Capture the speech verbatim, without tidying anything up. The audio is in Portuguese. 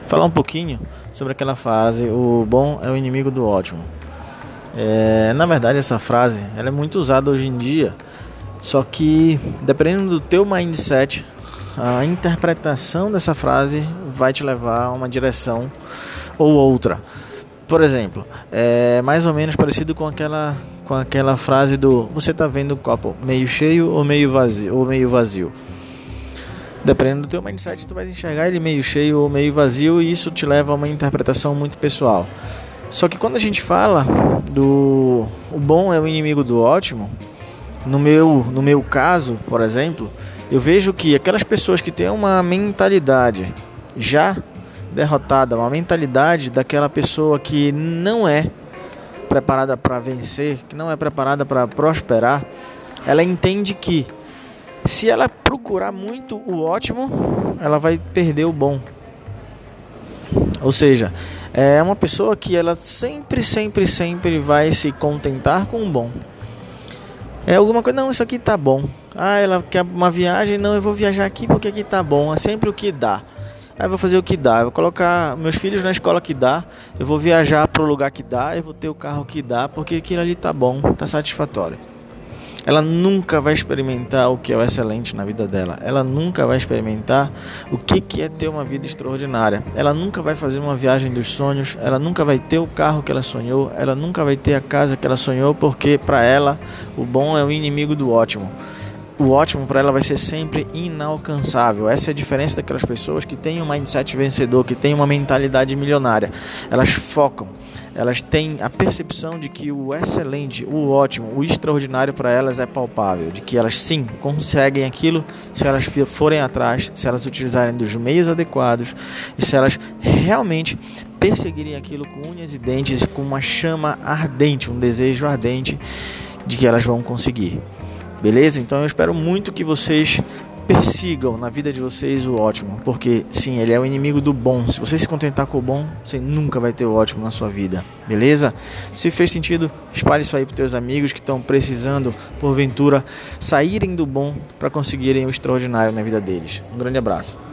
falar um pouquinho sobre aquela frase: o bom é o inimigo do ótimo. É, na verdade, essa frase ela é muito usada hoje em dia, só que dependendo do teu mindset, a interpretação dessa frase vai te levar a uma direção ou outra. Por exemplo, é mais ou menos parecido com aquela, com aquela frase do: você está vendo o copo meio cheio ou meio vazio, ou meio vazio? Dependendo do teu mindset, tu vai enxergar ele meio cheio ou meio vazio, e isso te leva a uma interpretação muito pessoal. Só que quando a gente fala do o bom é o inimigo do ótimo, no meu, no meu caso, por exemplo, eu vejo que aquelas pessoas que têm uma mentalidade já derrotada, uma mentalidade daquela pessoa que não é preparada para vencer, que não é preparada para prosperar, ela entende que se ela procurar muito o ótimo, ela vai perder o bom. Ou seja, é uma pessoa que ela sempre, sempre, sempre vai se contentar com o bom. É alguma coisa, não, isso aqui tá bom. Ah, ela quer uma viagem, não, eu vou viajar aqui porque aqui tá bom. É sempre o que dá. Aí eu vou fazer o que dá, eu vou colocar meus filhos na escola que dá, eu vou viajar pro lugar que dá, eu vou ter o carro que dá, porque aquilo ali tá bom, tá satisfatório. Ela nunca vai experimentar o que é o excelente na vida dela. Ela nunca vai experimentar o que que é ter uma vida extraordinária. Ela nunca vai fazer uma viagem dos sonhos. Ela nunca vai ter o carro que ela sonhou. Ela nunca vai ter a casa que ela sonhou, porque para ela o bom é o inimigo do ótimo. O ótimo para ela vai ser sempre inalcançável. Essa é a diferença daquelas pessoas que têm um mindset vencedor, que têm uma mentalidade milionária. Elas focam, elas têm a percepção de que o excelente, o ótimo, o extraordinário para elas é palpável, de que elas sim conseguem aquilo se elas forem atrás, se elas utilizarem dos meios adequados e se elas realmente perseguirem aquilo com unhas e dentes, com uma chama ardente, um desejo ardente de que elas vão conseguir. Beleza? Então eu espero muito que vocês persigam na vida de vocês o ótimo, porque sim, ele é o inimigo do bom. Se você se contentar com o bom, você nunca vai ter o ótimo na sua vida. Beleza? Se fez sentido, espalhe isso aí para os teus amigos que estão precisando, porventura, saírem do bom para conseguirem o extraordinário na vida deles. Um grande abraço.